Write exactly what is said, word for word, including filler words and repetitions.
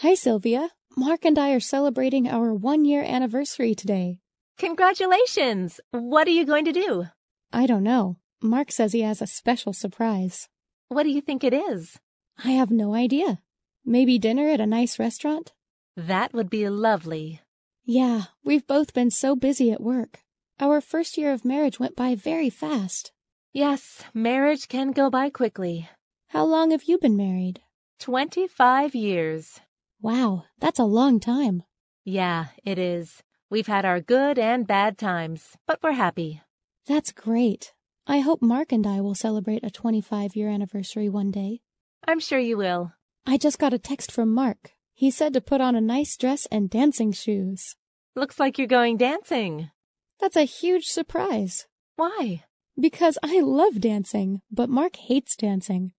Hi, Sylvia. Mark and I are celebrating our one-year anniversary today. Congratulations! What are you going to do? I don't know. Mark says he has a special surprise. What do you think it is? I have no idea. Maybe dinner at a nice restaurant? That would be lovely. Yeah, we've both been so busy at work. Our first year of marriage went by very fast. Yes, marriage can go by quickly. How long have you been married? Twenty-five years. Wow, that's a long time. Yeah, it is. We've had our good and bad times, but we're happy. That's great. I hope Mark and I will celebrate a twenty-five-year anniversary one day. I'm sure you will. I just got a text from Mark. He said to put on a nice dress and dancing shoes. Looks like you're going dancing. That's a huge surprise. Why? Because I love dancing, but Mark hates dancing.